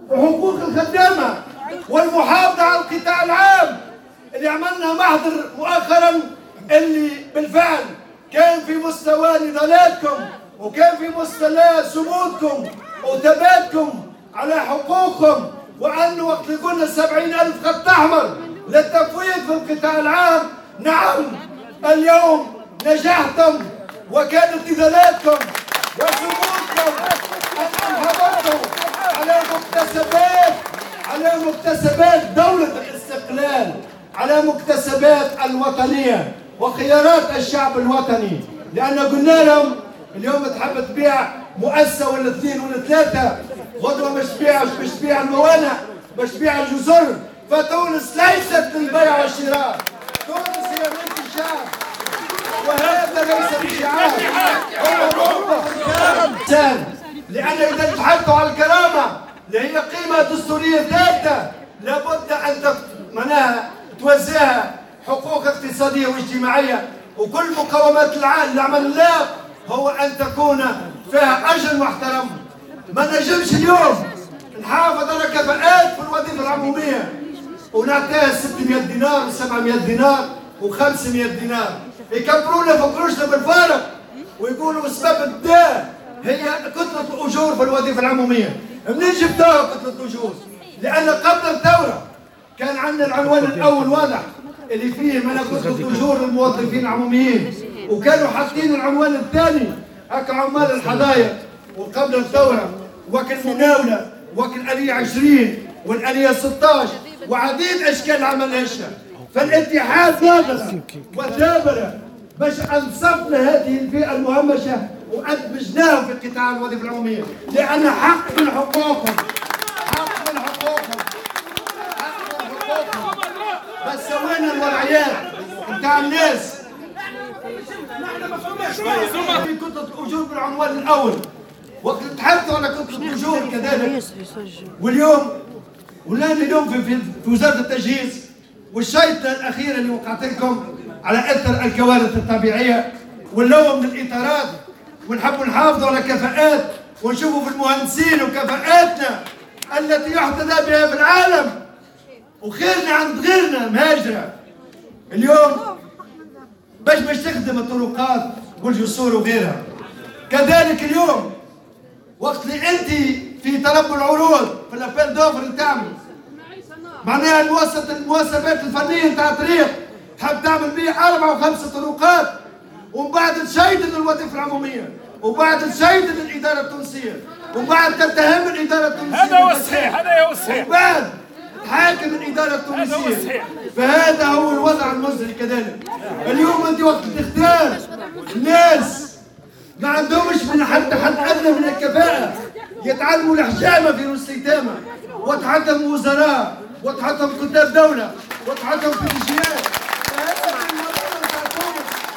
وحقوق الخدامة والمحافظة على القطاع العام اللي عملنا محضر مؤخرا، اللي بالفعل كان في مستوى نضالاتكم وكان في مستوى صمودكم وثباتكم على حقوقكم، وأنه وقت اللي قلنا 70,000 خط أحمر للتفويض في القطاع العام، نعم اليوم نجحتم وكانت نضالاتكم وصمودكم أن حضرتم على مكتسبات دولة الاستقلال، على مكتسبات الوطنية وخيارات الشعب الوطني. لأن قلنا لهم اليوم تحب تبيع مؤسسة ولا اثنين ولا ثلاثة، غدوة مش تبيع الموانئ، مش تبيع الجزر، فتونس ليست للبيع والشراء، تونس هي ملك الشعب، وهذا ليس بشعار، هو إنسان. لأن إذا تحدثوا على الكرامة اللي هي قيمة دستورية ثابتة، لابد أن معناها توزعها حقوق اقتصادية واجتماعية، وكل مقومات العمل الله هو أن تكون فيها أجر محترم. ما نجمش اليوم نحافظ على كفاءات في الوظيفة العمومية ونعطيها 600 دينار و700 دينار و500 دينار، يكبرونا في قروشنا بالفارق ويقولوا سبب الداء هي كتلة الأجور في الوظيفة العمومية. منين جبتوها كتلة الأجور؟ لأن قبل الثورة كان عندنا العنوان الأول واضح اللي فيه من كتلة أجور الموظفين العموميين، وكانوا حاطين العنوان الثاني هكا عمال الحدايق. وقبل الثورة وكل مناولة وكل آلية 20 والآلية 16 وعديد أشكال العمل هشة. فالاتحاد ناقص وثابرة باش أنصفنا هذه الفئة المهمشة وأدمجناهم في قطاع الوظيفة العمومية، لأن حق من حقوقهم، حق من حقوقهم، حق من حقوقهم. بس سوينا الوضعيات نتاع الناس في كتلة الأجور بالعنوان الأول، وقت تحدثوا على كتلة الأجور كذلك. واليوم ولان اليوم في وزارة التجهيز والشيطة الأخيرة اللي وقعت لكم على أثر الكوارث الطبيعية واللوم من الإطارات، ونحبوا نحافظوا على كفاءات ونشوفوا في المهندسين وكفاءاتنا التي يحتذى بها في العالم وخيرنا عند غيرنا مهاجرة. اليوم باش تخدم الطرقات والجسور وغيرها. كذلك اليوم وقت اللي انت في طلب العروض في الابيل دوفر اللي تعمل معناها المواصفات الفنيه نتاع الطريق تحب تعمل به 4 و5 طرقات، ومن بعد تشيدن الوظيفه العموميه، وبعد تشيدن الاداره التونسيه، وبعد تتهم الاداره التونسيه. هذا هو الصحيح، هذا هو الصحيح. وبعد تحاكم الاداره التونسيه. فهذا هو الوضع المزري كذلك. اليوم انت وقت تختار الناس ما عندهمش من حد ادنى من الكفاءه، يتعلموا الحجامه في الاستدامه، وتحطهم وزراء، وتحطهم كتاب دوله، وتحطهم في الجهات.